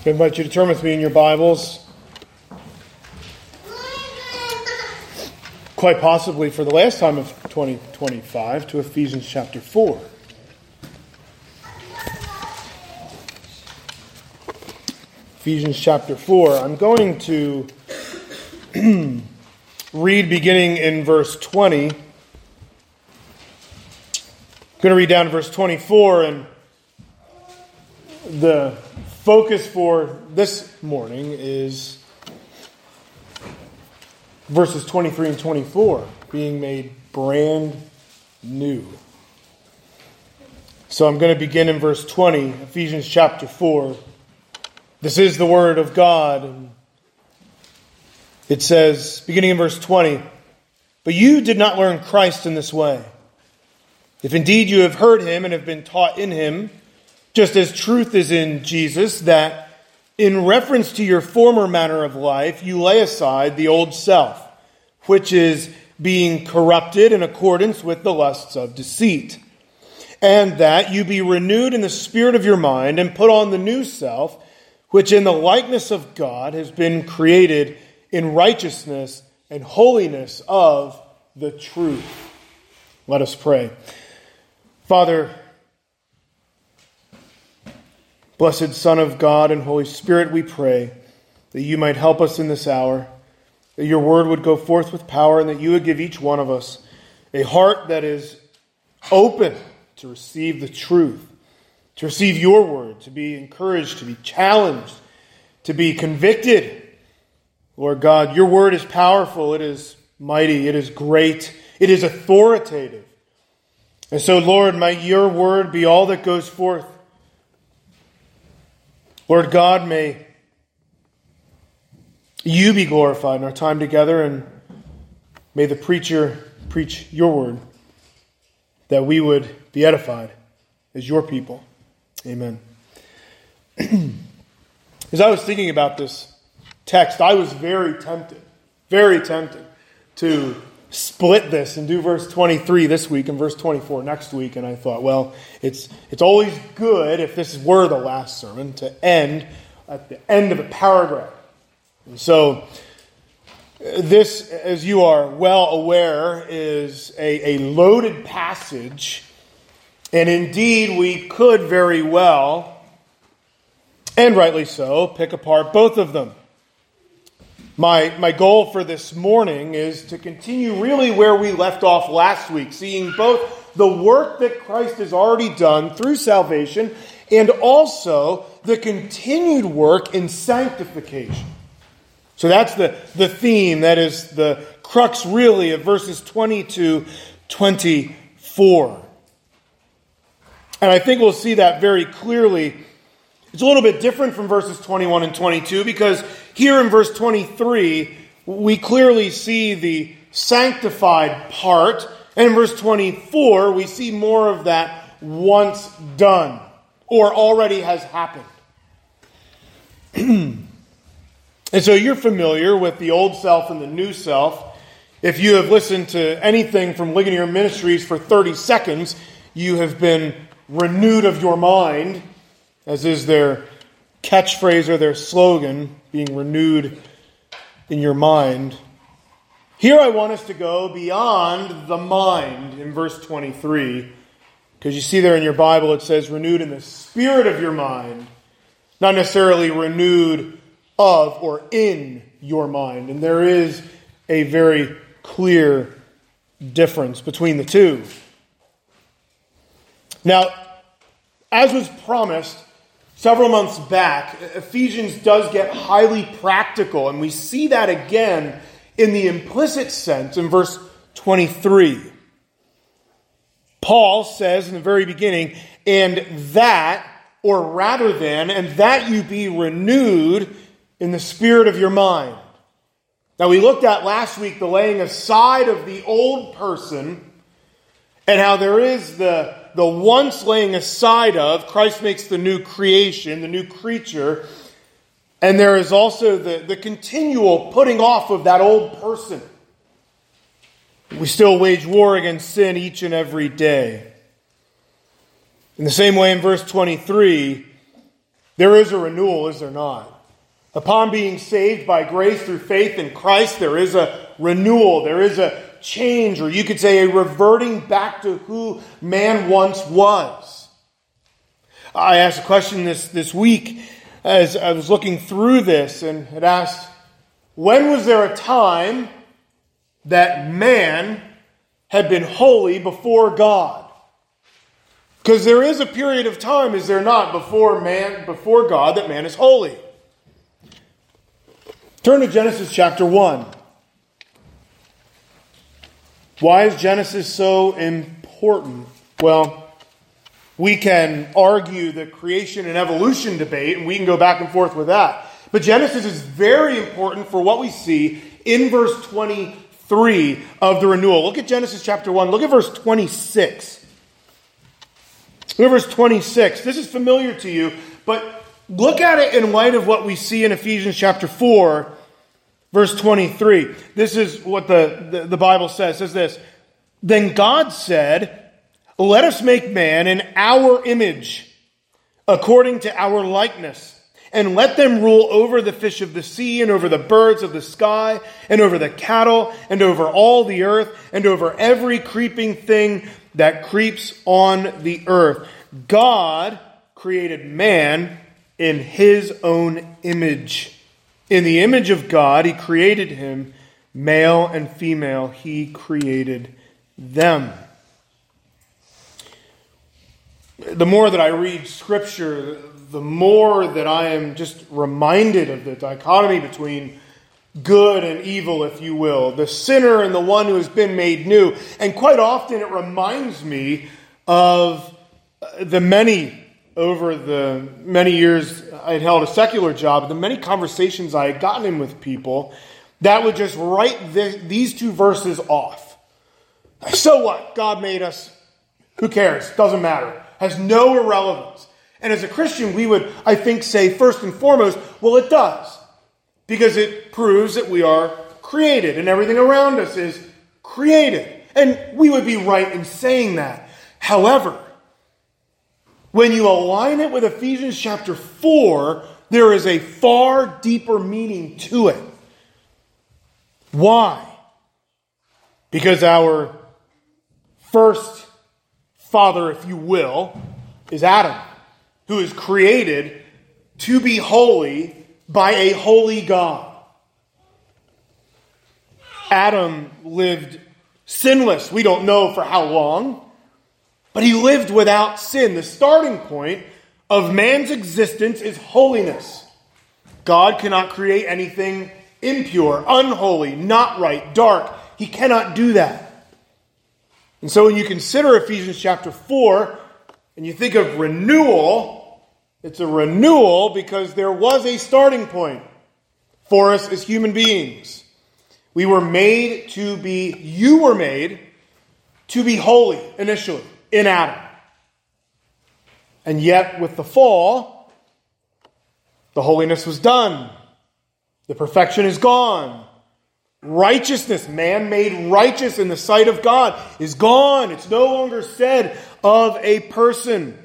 I invite you to turn with me in your Bibles, quite possibly for the last time of 2025, to Ephesians chapter 4. Ephesians chapter 4. I'm going to read beginning in verse 20. I'm going to read down to verse 24, and the focus for this morning is verses 23 and 24, being made brand new. So I'm going to begin in verse 20, Ephesians chapter 4. This is the word of God. It says, beginning in verse 20, "But you did not learn Christ in this way. If indeed you have heard him and have been taught in him, just as truth is in Jesus, that in reference to your former manner of life, you lay aside the old self, which is being corrupted in accordance with the lusts of deceit, and that you be renewed in the spirit of your mind and put on the new self, which in the likeness of God has been created in righteousness and holiness of the truth." Let us pray. Father, blessed Son of God and Holy Spirit, we pray that you might help us in this hour, that your word would go forth with power, and that you would give each one of us a heart that is open to receive the truth, to receive your word, to be encouraged, to be challenged, to be convicted. Lord God, your word is powerful, it is mighty, it is great, it is authoritative. And so, Lord, might your word be all that goes forth. Lord God, may you be glorified in our time together, and may the preacher preach your word, that we would be edified as your people. Amen. As I was thinking about this text, I was very tempted to split this and do verse 23 this week and verse 24 next week. And I thought, well, it's always good, if this were the last sermon, to end at the end of a paragraph. And so this, as you are well aware, is a loaded passage. And indeed, we could very well, and rightly so, pick apart both of them. My goal for this morning is to continue really where we left off last week, seeing both the work that Christ has already done through salvation and also the continued work in sanctification. So that's the theme, that is the crux really of verses 20 to 24. And I think we'll see that very clearly. It's a little bit different from verses 21 and 22, because here in verse 23, we clearly see the sanctified part. And in verse 24, we see more of that once done, or already has happened. And so you're familiar with the old self and the new self. If you have listened to anything from Ligonier Ministries for 30 seconds, you have been renewed of your mind, as is their catchphrase or their slogan, being renewed in your mind. Here I want us to go beyond the mind in verse 23, because you see there in your Bible it says renewed in the spirit of your mind, not necessarily renewed of or in your mind. And there is a very clear difference between the two. Now, as was promised several months back, Ephesians does get highly practical, and we see that again in the implicit sense in verse 23. Paul says in the very beginning, and that you be renewed in the spirit of your mind. Now, we looked at last week the laying aside of the old person, and how there is the once laying aside of, Christ makes the new creation, the new creature, and there is also the continual putting off of that old person. We still wage war against sin each and every day. In the same way, in verse 23, There is a renewal, is there not? Upon being saved by grace through faith in Christ, there is a renewal. There is a change, or you could say a reverting back to who man once was. I asked a question this week as I was looking through this and had asked, when was there a time that man had been holy before God? Because there is a period of time, is there not, before God, that man is holy. Turn to Genesis chapter 1. Why is Genesis so important? Well, we can argue the creation and evolution debate, and we can go back and forth with that. But Genesis is very important for what we see in verse 23 of the renewal. Look at Genesis chapter 1. Look at verse 26. Look at verse 26. This is familiar to you, but look at it in light of what we see in Ephesians chapter 4, verse 23. This is what the Bible says. It says this, "Then God said, let us make man in our image, according to our likeness, and let them rule over the fish of the sea, and over the birds of the sky, and over the cattle, and over all the earth, and over every creeping thing that creeps on the earth." God created man in his own image. In the image of God, he created him, male and female, he created them. The more that I read Scripture, the more that I am just reminded of the dichotomy between good and evil, if you will, the sinner and the one who has been made new. And quite often it reminds me of over the many years I had held a secular job, the many conversations I had gotten in with people that would just write these two verses off. So what? God made us. Who cares? Doesn't matter. Has no irrelevance. And as a Christian, we would, I think, say first and foremost, well, it does. Because it proves that we are created and everything around us is created. And we would be right in saying that. However, when you align it with Ephesians chapter 4, there is a far deeper meaning to it. Why? Because our first father, if you will, is Adam, who is created to be holy by a holy God. Adam lived sinless. We don't know for how long, but he lived without sin. The starting point of man's existence is holiness. God cannot create anything impure, unholy, not right, dark. He cannot do that. And so when you consider Ephesians chapter 4, and you think of renewal, it's a renewal because there was a starting point for us as human beings. You were made to be holy initially in Adam. And yet with the fall, the holiness was done. The perfection is gone. Righteousness, man made righteous in the sight of God, is gone. It's no longer said of a person.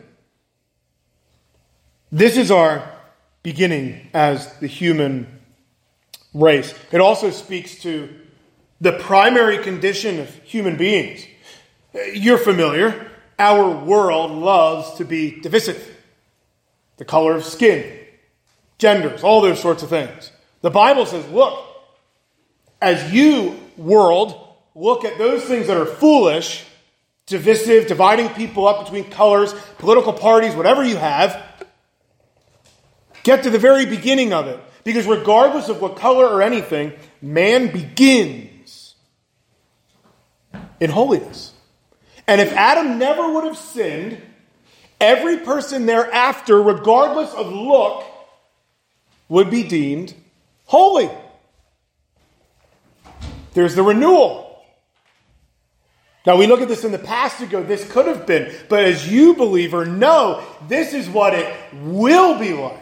This is our beginning as the human race. It also speaks to the primary condition of human beings. You're familiar. Our world loves to be divisive. The color of skin, genders, all those sorts of things. The Bible says, look, as you, world, look at those things that are foolish, divisive, dividing people up between colors, political parties, whatever you have, get to the very beginning of it. Because regardless of what color or anything, man begins in holiness. And if Adam never would have sinned, every person thereafter, regardless of look, would be deemed holy. There's the renewal. Now we look at this in the past and go, this could have been. But as you believer know, this is what it will be like.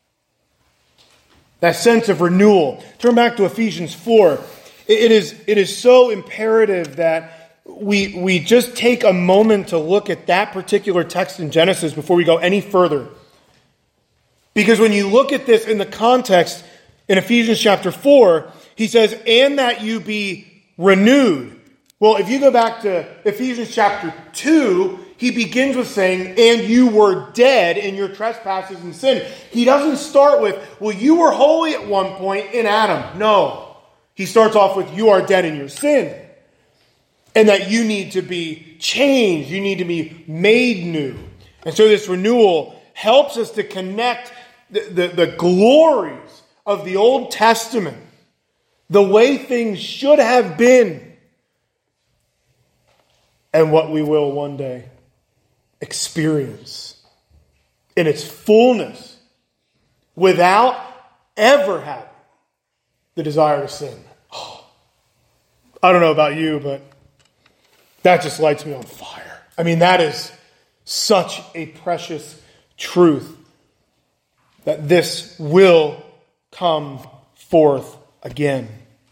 That sense of renewal. Turn back to Ephesians 4. It is so imperative that we just take a moment to look at that particular text in Genesis before we go any further. Because when you look at this in the context in Ephesians chapter 4, he says, and that you be renewed. Well, if you go back to Ephesians chapter 2, he begins with saying, and you were dead in your trespasses and sin. He doesn't start with, well, you were holy at one point in Adam. No. He starts off with, you are dead in your sin. And that you need to be changed. You need to be made new. And so this renewal helps us to connect the glories of the Old Testament, the way things should have been, and what we will one day experience in its fullness without ever having the desire to sin. I don't know about you, but that just lights me on fire. I mean, that is such a precious truth that this will come forth again.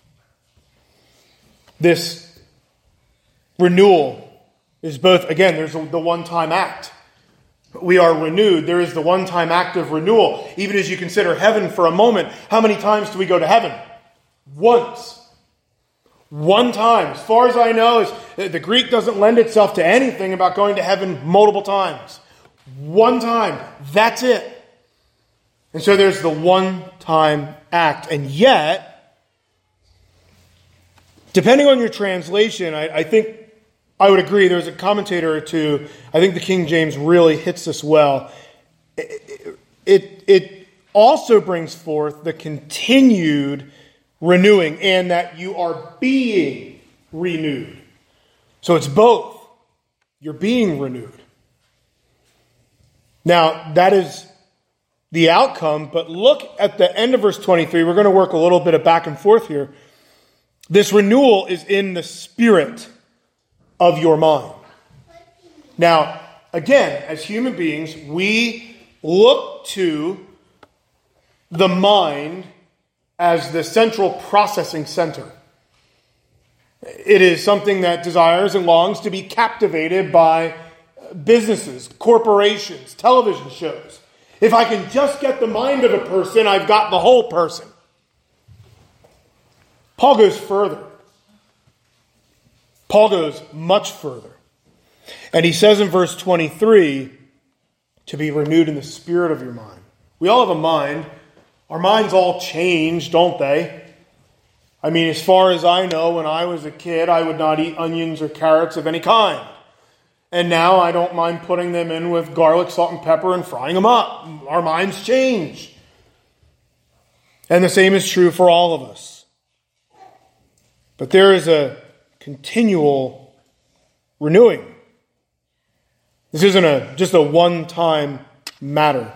This renewal is both, again, there's the one-time act. We are renewed. There is the one-time act of renewal. Even as you consider heaven for a moment, how many times do we go to heaven? Once. One time. As far as I know, the Greek doesn't lend itself to anything about going to heaven multiple times. One time. That's it. And so there's the one-time act. And yet, depending on your translation, I think I would agree. There's a commentator or two. I think the King James really hits this well. It also brings forth the continued renewing, and that you are being renewed. So it's both. You're being renewed. Now, that is the outcome, but look at the end of verse 23. We're going to work a little bit of back and forth here. This renewal is in the spirit of your mind. Now, again, as human beings, we look to the mind as the central processing center. It is something that desires and longs to be captivated by businesses, corporations, television shows. If I can just get the mind of a person, I've got the whole person. Paul goes further. Paul goes much further. And he says in verse 23, to be renewed in the spirit of your mind. We all have a mind. Our minds all change, don't they? I mean, as far as I know, when I was a kid, I would not eat onions or carrots of any kind. And now I don't mind putting them in with garlic, salt, and pepper and frying them up. Our minds change. And the same is true for all of us. But there is a continual renewing. This isn't just a one-time matter.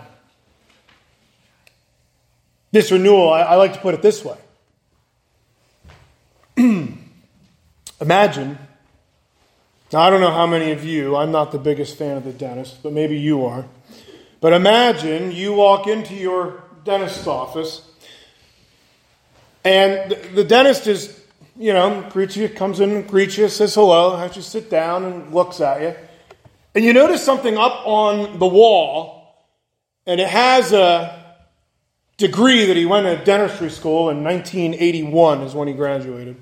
This renewal, I like to put it this way. Imagine, now I don't know how many of you, I'm not the biggest fan of the dentist, but maybe you are. But imagine you walk into your dentist's office and the dentist is, greets you, comes in and greets you, says hello, has you sit down and looks at you. And you notice something up on the wall, and it has a degree that he went to dentistry school in 1981 is when he graduated.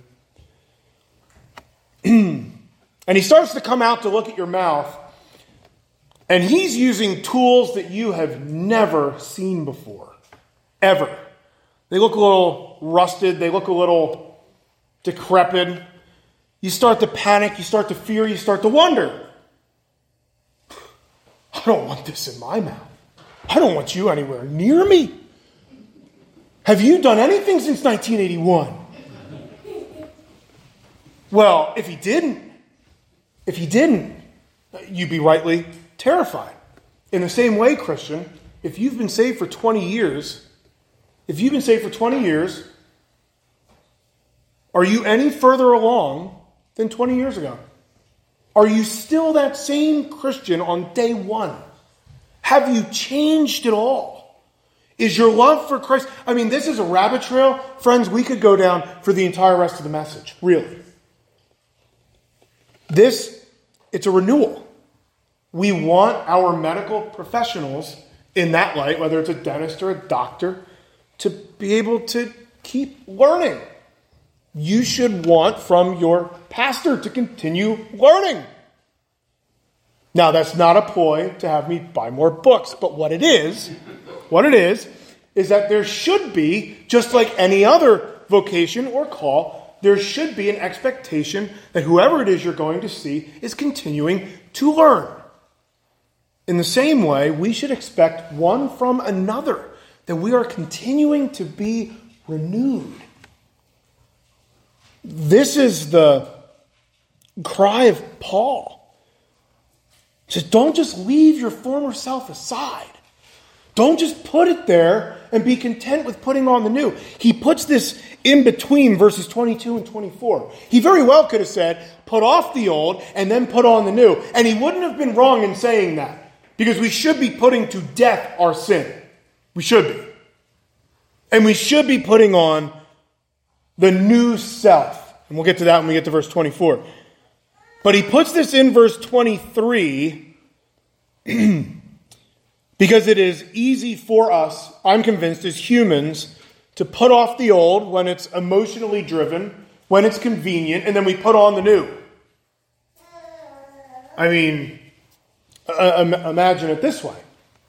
And he starts to come out to look at your mouth, and he's using tools that you have never seen before, ever. They look a little rusted, they look a little decrepit. You start to panic, you start to fear, you start to wonder. I don't want this in my mouth. I don't want you anywhere near me. Have you done anything since 1981? Well, if he didn't, you'd be rightly terrified. In the same way, Christian, if you've been saved for 20 years, are you any further along than 20 years ago? Are you still that same Christian on day one? Have you changed at all? Is your love for Christ... I mean, this is a rabbit trail. Friends, we could go down for the entire rest of the message. Really. It's a renewal. We want our medical professionals in that light, whether it's a dentist or a doctor, to be able to keep learning. You should want from your pastor to continue learning. Now, that's not a ploy to have me buy more books, but what it is that there should be, just like any other vocation or call, there should be an expectation that whoever it is you're going to see is continuing to learn. In the same way, we should expect one from another that we are continuing to be renewed. This is the cry of Paul. He says, don't just leave your former self aside. Don't just put it there and be content with putting on the new. He puts this in between verses 22 and 24. He very well could have said, put off the old and then put on the new. And he wouldn't have been wrong in saying that, because we should be putting to death our sin. We should be. And we should be putting on the new self. And we'll get to that when we get to verse 24. But he puts this in verse 23 because it is easy for us, I'm convinced, as humans, to put off the old when it's emotionally driven, when it's convenient, and then we put on the new. I mean, imagine it this way.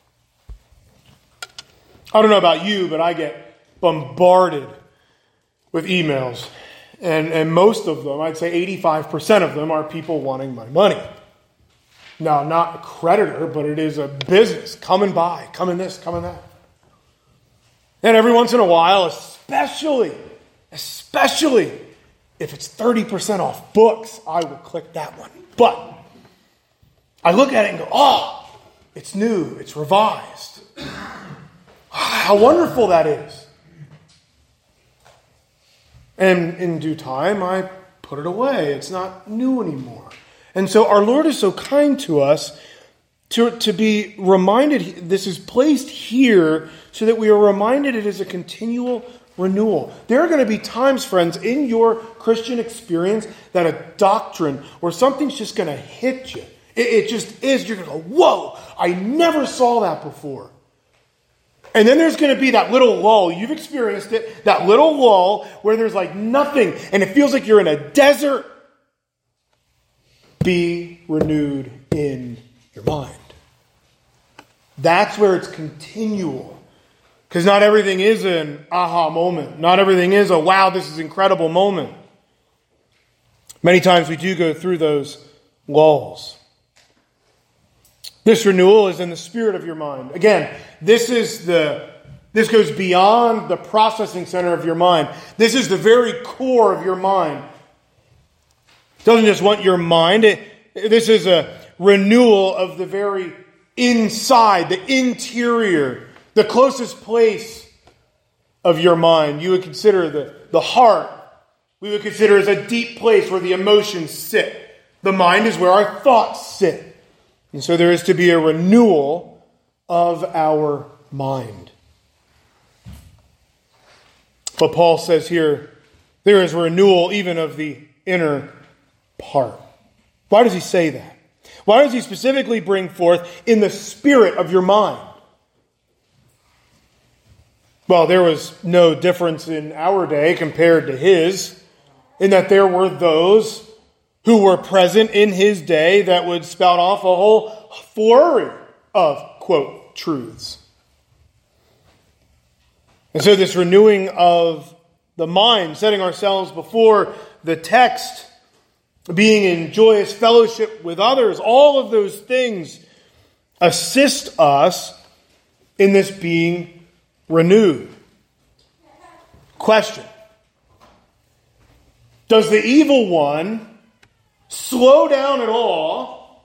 I don't know about you, but I get bombarded with emails. And most of them, I'd say 85% of them, are people wanting my money. Now, not a creditor, but it is a business. Come and buy. Come in this, come in that. And every once in a while, especially if it's 30% off books, I will click that one. But I look at it and go, oh, it's new, it's revised. How wonderful that is. And in due time, I put it away. It's not new anymore. And so our Lord is so kind to us to be reminded, this is placed here so that we are reminded it is a continual renewal. There are going to be times, friends, in your Christian experience that a doctrine or something's just going to hit you. It just is. You're going to go, whoa, I never saw that before. And then there's going to be that little lull. You've experienced it. That little lull where there's like nothing and it feels like you're in a desert. Be renewed in your mind. That's where it's continual. Because not everything is an aha moment. Not everything is a wow, this is an incredible moment. Many times we do go through those lulls. This renewal is in the spirit of your mind. Again, this goes beyond the processing center of your mind. This is the very core of your mind. It doesn't just want your mind. This is a renewal of the very inside, the interior, the closest place of your mind. You would consider the heart. We would consider as a deep place where the emotions sit. The mind is where our thoughts sit. And so there is to be a renewal of our mind. But Paul says here, there is renewal even of the inner part. Why does he say that? Why does he specifically bring forth in the spirit of your mind? Well, there was no difference in our day compared to his, in that there were those who were present in his day that would spout off a whole flurry of, quote, truths. And so this renewing of the mind, setting ourselves before the text, being in joyous fellowship with others, all of those things assist us in this being renewed. Question. Does the evil one slow down at all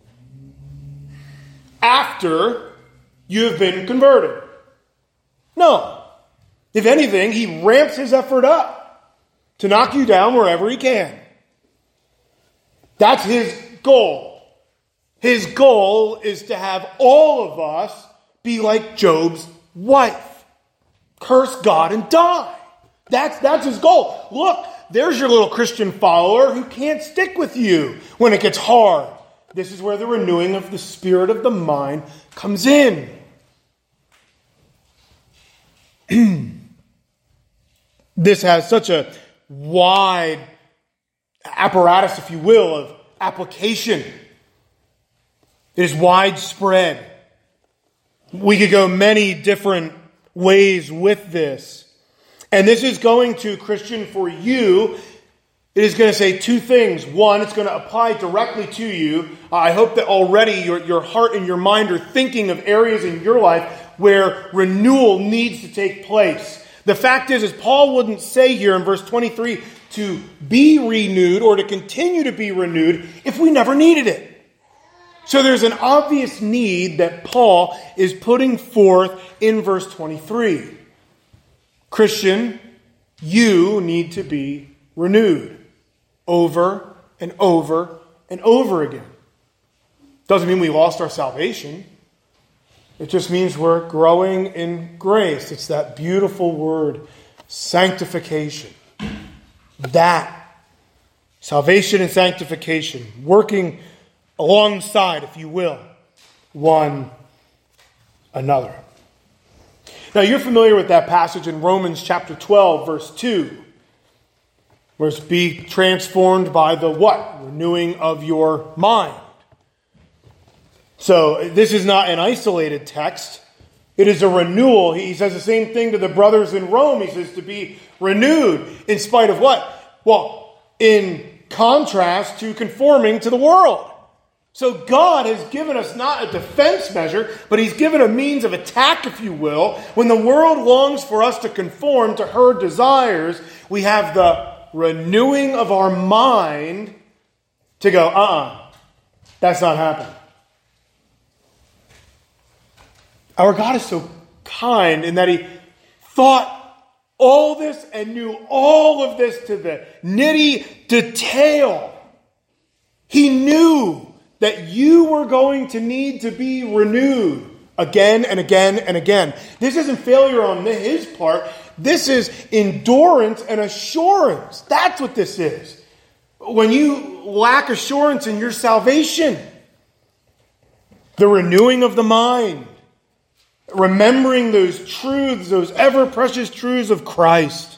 after you have been converted? No. If anything, he ramps his effort up to knock you down wherever he can. That's his goal. His goal is to have all of us be like Job's wife. Curse God and die. That's his goal. Look, there's your little Christian follower who can't stick with you when it gets hard. This is where the renewing of the spirit of the mind comes in. This has such a wide apparatus, if you will, of application. It is widespread. We could go many different ways with this. And this is going to, Christian, for you, it is going to say two things. One, it's going to apply directly to you. I hope that already your heart and your mind are thinking of areas in your life where renewal needs to take place. The fact is Paul wouldn't say here in verse 23 to be renewed or to continue to be renewed if we never needed it. So there's an obvious need that Paul is putting forth in verse 23. Christian, you need to be renewed over and over and over again. Doesn't mean we lost our salvation. It just means we're growing in grace. It's that beautiful word, sanctification. That, salvation and sanctification, working alongside, if you will, one another. Now, you're familiar with that passage in Romans chapter 12, verse 2. Where it's be transformed by the what? Renewing of your mind. So, this is not an isolated text. It is a renewal. He says the same thing to the brothers in Rome. He says to be renewed in spite of what? Well, in contrast to conforming to the world. So God has given us not a defense measure, but He's given a means of attack, if you will. When the world longs for us to conform to her desires, we have the renewing of our mind to go, that's not happening. Our God is so kind in that He thought all this and knew all of this to the nitty detail. He knew that you were going to need to be renewed again and again and again. This isn't failure on His part. This is endurance and assurance. That's what this is. When you lack assurance in your salvation, the renewing of the mind, remembering those truths, those ever-precious truths of Christ.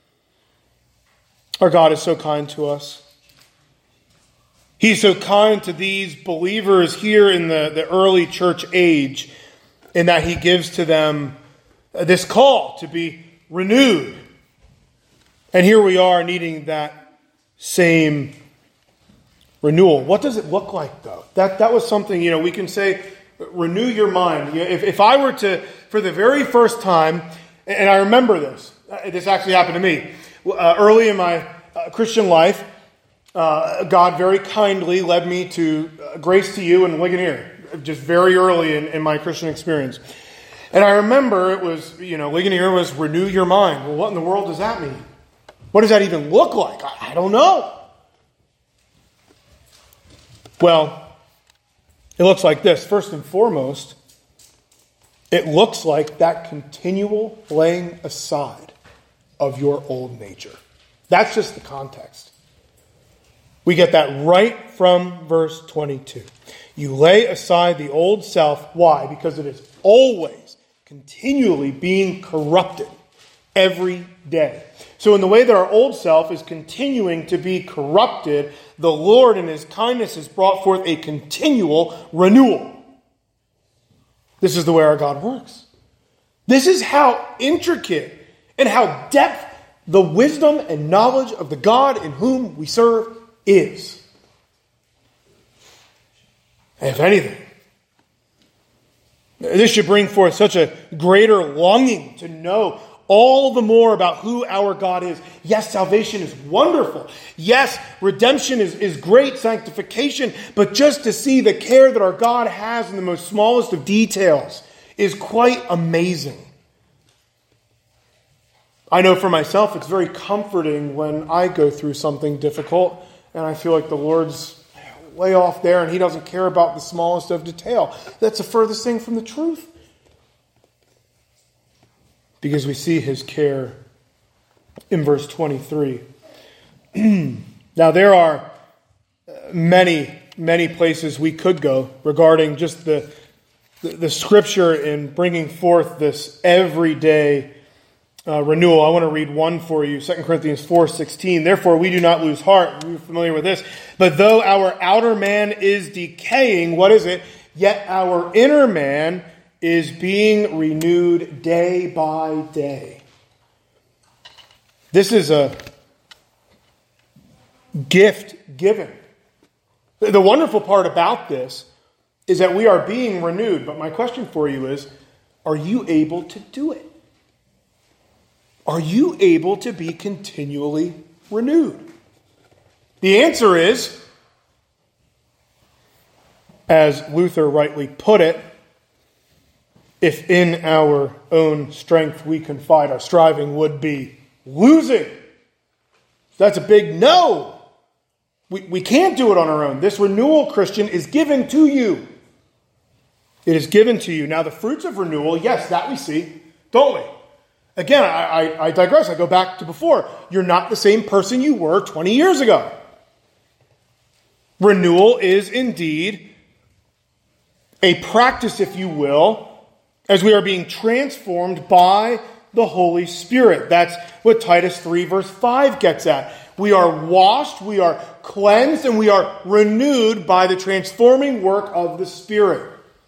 Our God is so kind to us. He's so kind to these believers here in the early church age in that He gives to them this call to be renewed. And here we are needing that same renewal. What does it look like, though? That was something, we can say, renew your mind. If I were to, for the very first time, and I remember this actually happened to me, early in my Christian life, God very kindly led me to Grace to You in Ligonier, just very early in my Christian experience. And I remember it was, Ligonier was renew your mind. Well, what in the world does that mean? What does that even look like? I don't know. Well, it looks like this. First and foremost, it looks like that continual laying aside of your old nature. That's just the context. We get that right from verse 22. You lay aside the old self. Why? Because it is always, continually being corrupted every day. So in the way that our old self is continuing to be corrupted, the Lord in His kindness has brought forth a continual renewal. This is the way our God works. This is how intricate and how depth the wisdom and knowledge of the God in whom we serve is. And if anything, this should bring forth such a greater longing to know all the more about who our God is. Yes, salvation is wonderful. Yes, redemption is great, sanctification. But just to see the care that our God has in the most smallest of details is quite amazing. I know for myself, it's very comforting when I go through something difficult and I feel like the Lord's way off there and He doesn't care about the smallest of detail. That's the furthest thing from the truth. Because we see His care in verse 23. Now there are many, many places we could go regarding just the Scripture in bringing forth this everyday renewal. I want to read one for you, 2 Corinthians 4:16. Therefore, we do not lose heart. You're familiar with this. But though our outer man is decaying, what is it? Yet our inner man is being renewed day by day. This is a gift given. The wonderful part about this is that we are being renewed. But my question for you is, are you able to do it? Are you able to be continually renewed? The answer is, as Luther rightly put it, if in our own strength we confide, our striving would be losing. That's a big no. We can't do it on our own. This renewal, Christian, is given to you. It is given to you. Now, the fruits of renewal, yes, that we see, don't we? Again, I digress. I go back to before. You're not the same person you were 20 years ago. Renewal is indeed a practice, if you will, as we are being transformed by the Holy Spirit. That's what Titus 3 verse 5 gets at. We are washed, we are cleansed, and we are renewed by the transforming work of the Spirit.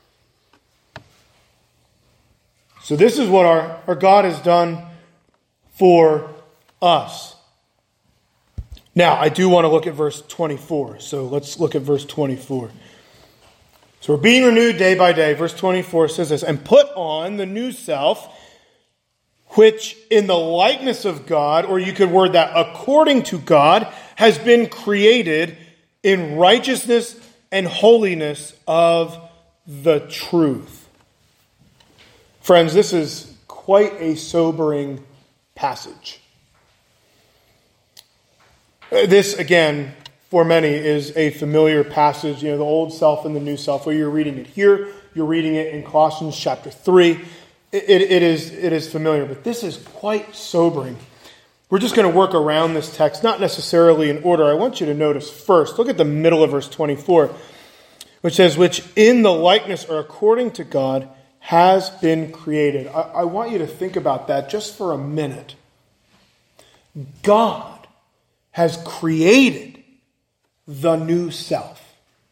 So this is what our God has done for us. Now, I do want to look at verse 24. So let's look at verse 24. So we're being renewed day by day. Verse 24 says this, and put on the new self, which in the likeness of God, or you could word that according to God, has been created in righteousness and holiness of the truth. Friends, this is quite a sobering passage. This, again, for many, is a familiar passage. You know, the old self and the new self. Where you're reading it here, you're reading it in Colossians chapter 3. It is familiar, but this is quite sobering. We're just going to work around this text, not necessarily in order. I want you to notice first, look at the middle of verse 24, which says, which in the likeness or according to God has been created. I want you to think about that just for a minute. God has created the new self.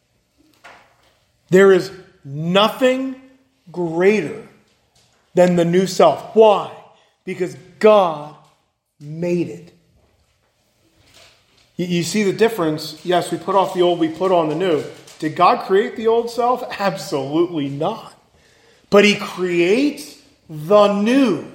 There is nothing greater than the new self. Why? Because God made it. You see the difference? Yes, we put off the old, we put on the new. Did God create the old self? Absolutely not. But He creates the new.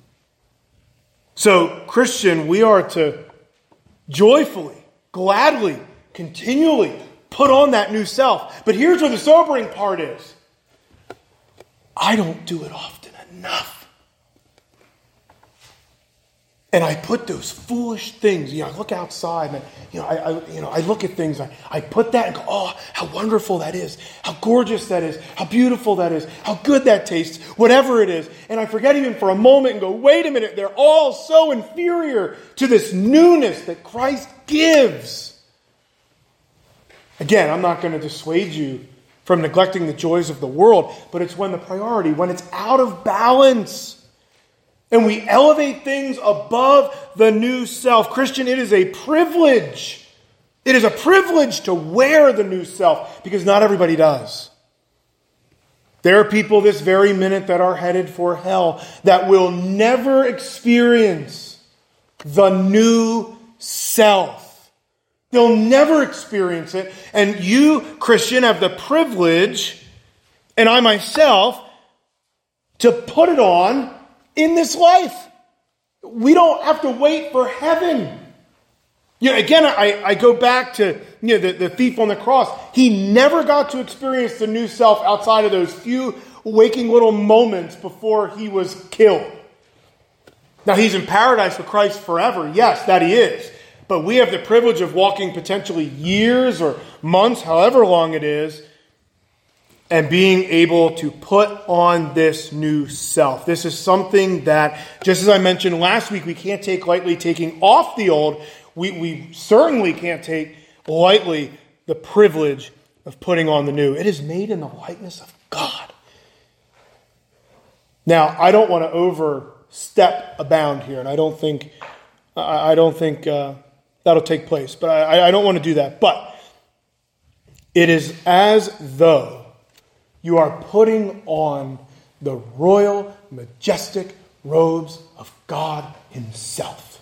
So, Christian, we are to joyfully, gladly, continually put on that new self. But here's where the sobering part is. I don't do it often enough. And I put those foolish things, I look outside and I look at things, I put that and go, oh, how wonderful that is, how gorgeous that is, how beautiful that is, how good that tastes, whatever it is. And I forget even for a moment and go, wait a minute, they're all so inferior to this newness that Christ gives. Again, I'm not going to dissuade you from neglecting the joys of the world, but it's when the priority, when it's out of balance, and we elevate things above the new self. Christian, it is a privilege. It is a privilege to wear the new self because not everybody does. There are people this very minute that are headed for hell that will never experience the new self. They'll never experience it. And you, Christian, have the privilege, and I myself, to put it on in this life. We don't have to wait for heaven. Again, I go back to the thief on the cross. He never got to experience the new self outside of those few waking little moments before he was killed. Now, he's in paradise with Christ forever. Yes, that he is. But we have the privilege of walking potentially years or months, however long it is, and being able to put on this new self. This is something that, just as I mentioned last week, we can't take lightly taking off the old. We certainly can't take lightly the privilege of putting on the new. It is made in the likeness of God. Now, I don't want to step abound here, and I don't think that'll take place. But I don't want to do that. But it is as though you are putting on the royal, majestic robes of God himself.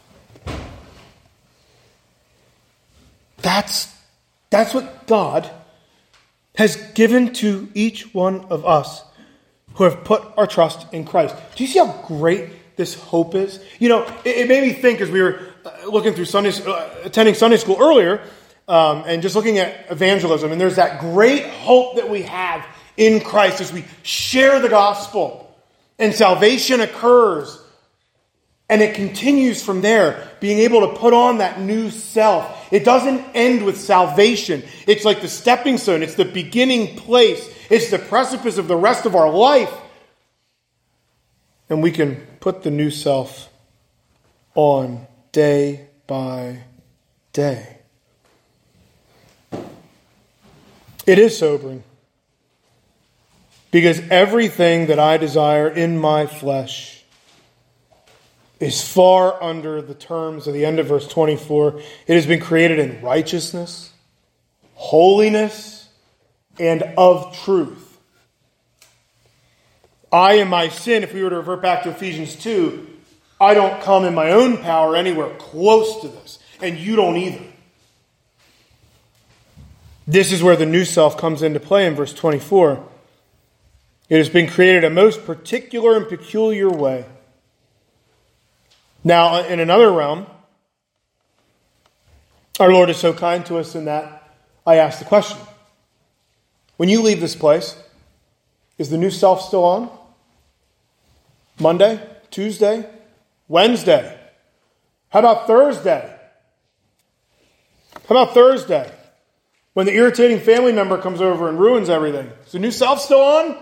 That's what God has given to each one of us who have put our trust in Christ. Do you see how great this hope is? You know, it made me think as we were looking through attending Sunday school earlier, and just looking at evangelism, and there's that great hope that we have in Christ as we share the gospel, and salvation occurs, and it continues from there, being able to put on that new self. It doesn't end with salvation. It's like the stepping stone. It's the beginning place. It's the precipice of the rest of our life. And we can put the new self on day by day. It is sobering. Because everything that I desire in my flesh is far under the terms of the end of verse 24. It has been created in righteousness, holiness, and of truth. I in my sin, if we were to revert back to Ephesians 2, I don't come in my own power anywhere close to this. And you don't either. This is where the new self comes into play in verse 24. It has been created a most particular and peculiar way. Now, in another realm, our Lord is so kind to us in that I ask the question. When you leave this place, is the new self still on? Monday? Tuesday? Wednesday? How about Thursday? How about Thursday? When the irritating family member comes over and ruins everything. Is the new self still on?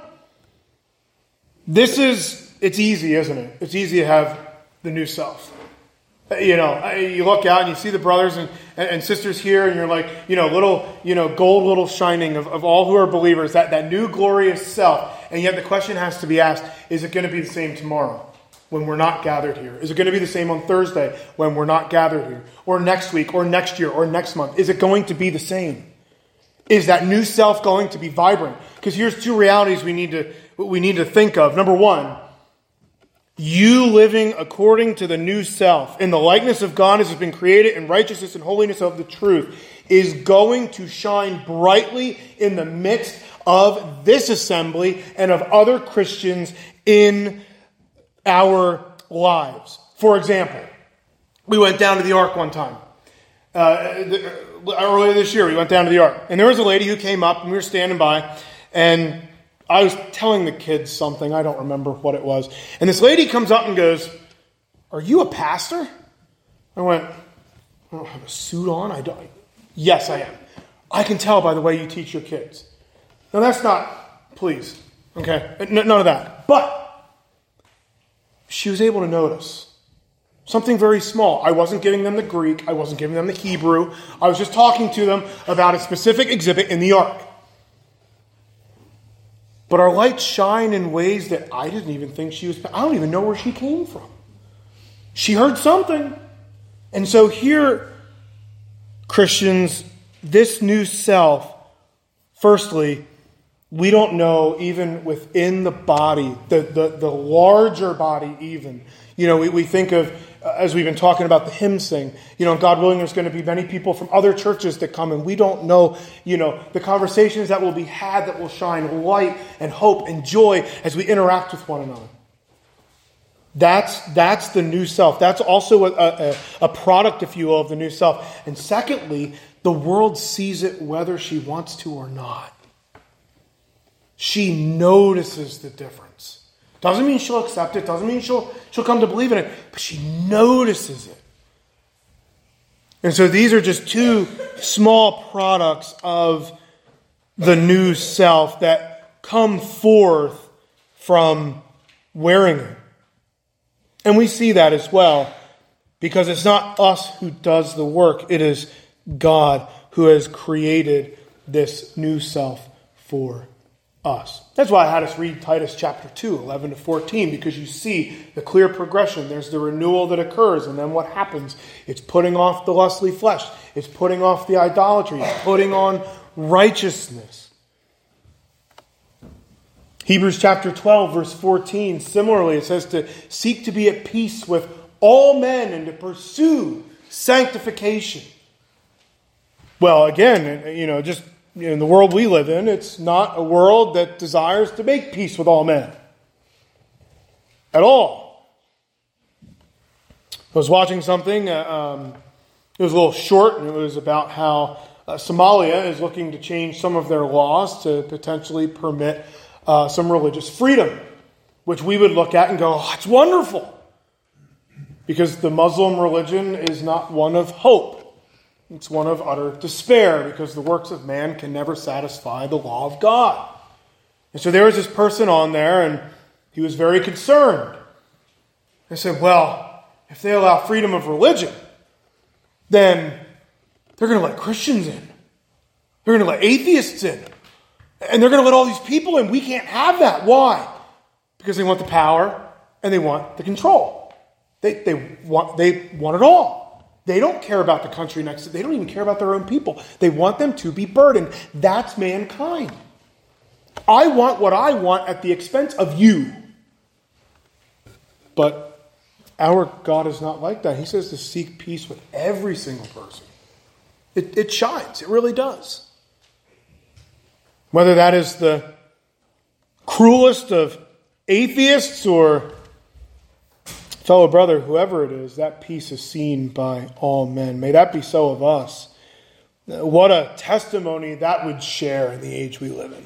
It's easy, isn't it? It's easy to have the new self. You know, you look out and you see the brothers and sisters here, and you're like, gold little shining of all who are believers, that new glorious self. And yet the question has to be asked, is it going to be the same tomorrow when we're not gathered here? Is it going to be the same on Thursday when we're not gathered here? Or next week, or next year, or next month? Is it going to be the same? Is that new self going to be vibrant? Because here's two realities we need to think of. Number one, you living according to the new self, in the likeness of God as has been created in righteousness and holiness of the truth, is going to shine brightly in the midst of this assembly and of other Christians in our lives. For example, we went down to the Ark one time. Earlier this year, we went down to the Ark. And there was a lady who came up, and we were standing by, and I was telling the kids something. I don't remember what it was. And this lady comes up and goes, "Are you a pastor?" I went, "I don't have a suit on." Yes, I am. "I can tell by the way you teach your kids." Now, that's not, please, okay? None of that. But she was able to notice something very small. I wasn't giving them the Greek. I wasn't giving them the Hebrew. I was just talking to them about a specific exhibit in the Ark. But our lights shine in ways that I didn't even think she was. I don't even know where she came from. She heard something. And so here, Christians, this new self, firstly, we don't know even within the body, the larger body even. You know, we think of, as we've been talking about the hymn sing, God willing, there's going to be many people from other churches that come, and we don't know, the conversations that will be had that will shine light and hope and joy as we interact with one another. That's the new self. That's also a product, if you will, of the new self. And secondly, the world sees it whether she wants to or not. She notices the difference. Doesn't mean she'll accept it. Doesn't mean she'll come to believe in it. But she notices it. And so these are just two small products of the new self that come forth from wearing it. And we see that as well, because it's not us who does the work. It is God who has created this new self for us. That's why I had us read Titus chapter 2, 11 to 14, because you see the clear progression. There's the renewal that occurs, and then what happens? It's putting off the lustly flesh. It's putting off the idolatry. It's putting on righteousness. Hebrews chapter 12, verse 14, similarly, it says to seek to be at peace with all men and to pursue sanctification. Well, again, just in the world we live in, it's not a world that desires to make peace with all men. At all. I was watching something, it was a little short, and it was about how Somalia is looking to change some of their laws to potentially permit some religious freedom, which we would look at and go, oh, it's wonderful. Because the Muslim religion is not one of hope. It's one of utter despair, because the works of man can never satisfy the law of God. And so there was this person on there, and he was very concerned. I said, well, if they allow freedom of religion, then they're going to let Christians in. They're going to let atheists in. And they're going to let all these people in. We can't have that. Why? Because they want the power and they want the control. They want it all. They don't care about the country next to them. They don't even care about their own people. They want them to be burdened. That's mankind. I want what I want at the expense of you. But our God is not like that. He says to seek peace with every single person. It shines. It really does. Whether that is the cruelest of atheists or fellow brother, whoever it is, that peace is seen by all men. May that be so of us. What a testimony that would share in the age we live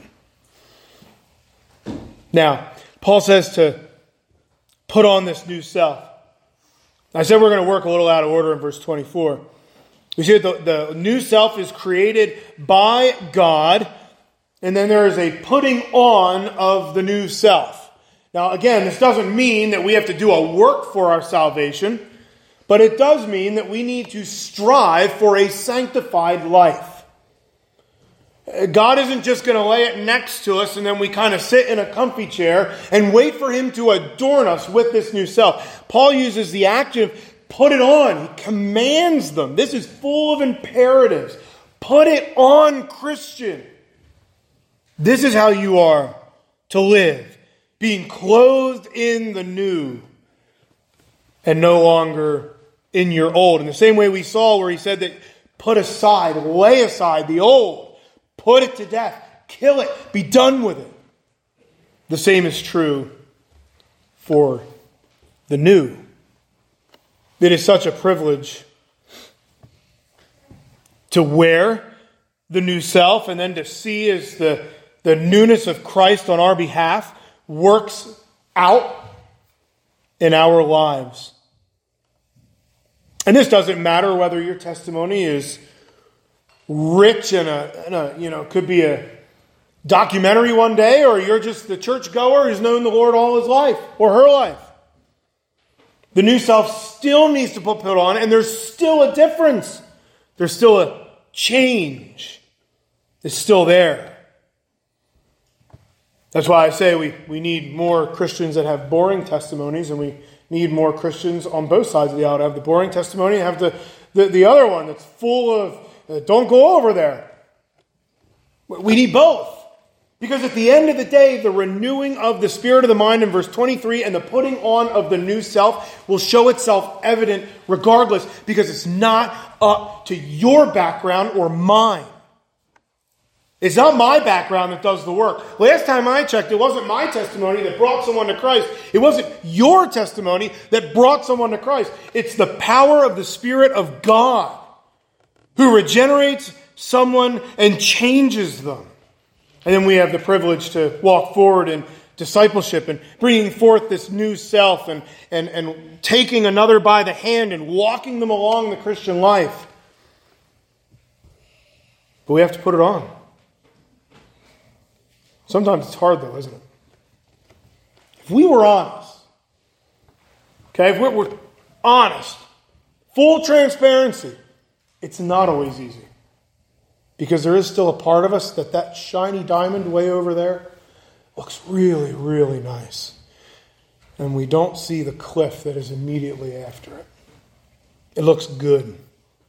in. Now, Paul says to put on this new self. I said we're going to work a little out of order in verse 24. We see that the new self is created by God, and then there is a putting on of the new self. Now, again, this doesn't mean that we have to do a work for our salvation, but it does mean that we need to strive for a sanctified life. God isn't just going to lay it next to us and then we kind of sit in a comfy chair and wait for Him to adorn us with this new self. Paul uses the active, put it on. He commands them. This is full of imperatives. Put it on, Christian. This is how you are to live. Being clothed in the new and no longer in your old. In the same way we saw where he said that put aside, lay aside the old. Put it to death. Kill it. Be done with it. The same is true for the new. It is such a privilege to wear the new self and then to see as the newness of Christ on our behalf works out in our lives. And this doesn't matter whether your testimony is rich in a could be a documentary one day, or you're just the churchgoer who's known the Lord all his life or her life. The new self still needs to be put on, and there's still a difference. There's still a change. It's still there. That's why I say we need more Christians that have boring testimonies, and we need more Christians on both sides of the aisle to have the boring testimony and have the other one that's full of, don't go over there. We need both. Because at the end of the day, the renewing of the spirit of the mind in verse 23 and the putting on of the new self will show itself evident regardless, because it's not up to your background or mine. It's not my background that does the work. Last time I checked, it wasn't my testimony that brought someone to Christ. It wasn't your testimony that brought someone to Christ. It's the power of the Spirit of God who regenerates someone and changes them. And then we have the privilege to walk forward in discipleship and bringing forth this new self and taking another by the hand and walking them along the Christian life. But we have to put it on. Sometimes it's hard though, isn't it? If we were honest, okay, if we're honest, full transparency, it's not always easy. Because there is still a part of us that shiny diamond way over there, looks really, really nice. And we don't see the cliff that is immediately after it. It looks good.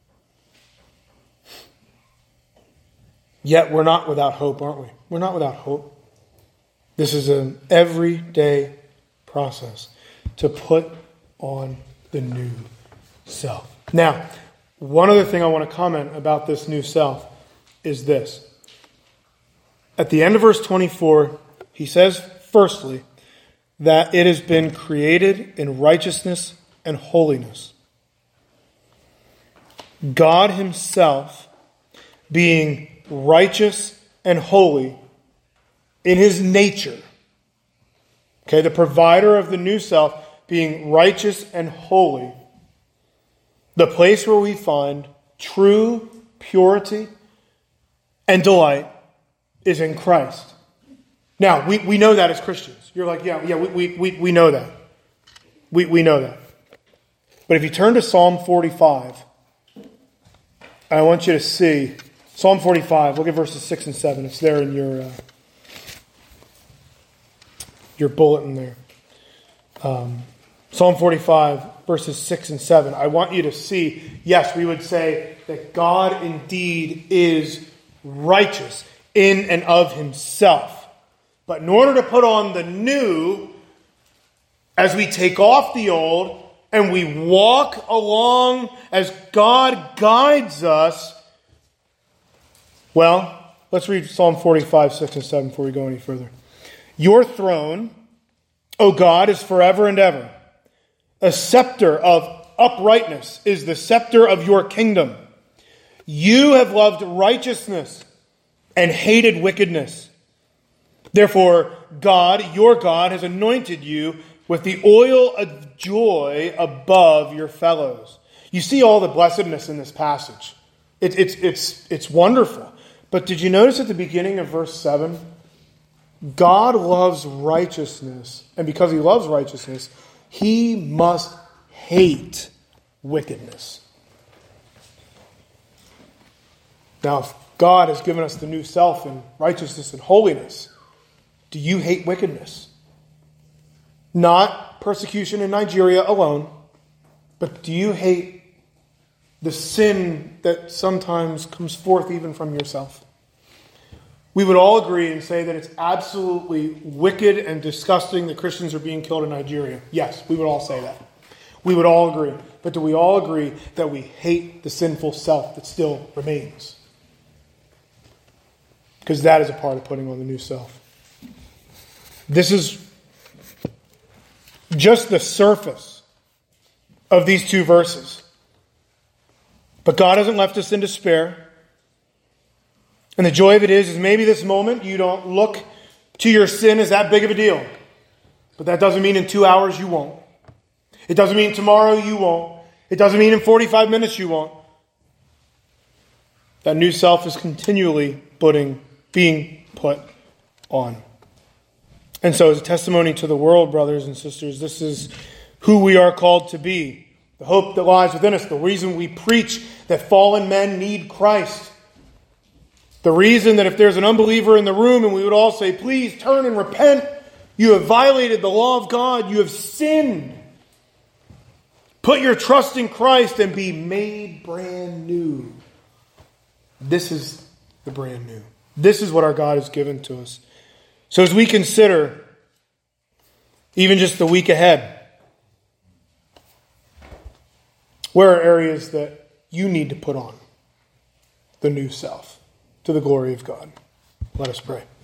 Yet we're not without hope, aren't we? We're not without hope. This is an everyday process to put on the new self. Now, one other thing I want to comment about this new self is this. At the end of verse 24, he says, firstly, that it has been created in righteousness and holiness. God himself being righteous and holy in his nature. Okay, the provider of the new self being righteous and holy. The place where we find true purity and delight is in Christ. Now, we know that as Christians. You're like, we know that. We know that. But if you turn to Psalm 45, I want you to see Psalm 45. Look at verses 6 and 7. It's there in your bulletin there. Psalm 45, verses 6 and 7. I want you to see, yes, we would say that God indeed is righteous in and of himself. But in order to put on the new, as we take off the old and we walk along as God guides us, well, let's read Psalm 45, 6 and 7 before we go any further. Your throne, O God, is forever and ever. A scepter of uprightness is the scepter of your kingdom. You have loved righteousness and hated wickedness. Therefore, God, your God, has anointed you with the oil of joy above your fellows. You see all the blessedness in this passage. It's wonderful. But did you notice at the beginning of verse 7? God loves righteousness. And because he loves righteousness, he must hate wickedness. Now, if God has given us the new self in righteousness and holiness, do you hate wickedness? Not persecution in Nigeria alone, but do you hate the sin that sometimes comes forth even from yourself? We would all agree and say that it's absolutely wicked and disgusting that Christians are being killed in Nigeria. Yes, we would all say that. We would all agree. But do we all agree that we hate the sinful self that still remains? Because that is a part of putting on the new self. This is just the surface of these two verses. But God hasn't left us in despair. And the joy of it is maybe this moment you don't look to your sin as that big of a deal. But that doesn't mean in 2 hours you won't. It doesn't mean tomorrow you won't. It doesn't mean in 45 minutes you won't. That new self is continually being put on. And so as a testimony to the world, brothers and sisters, this is who we are called to be. The hope that lies within us. The reason we preach that fallen men need Christ. The reason that if there's an unbeliever in the room and we would all say, please turn and repent. You have violated the law of God. You have sinned. Put your trust in Christ and be made brand new. This is the brand new. This is what our God has given to us. So as we consider even just the week ahead, where are areas that you need to put on the new self to the glory of God? Let us pray.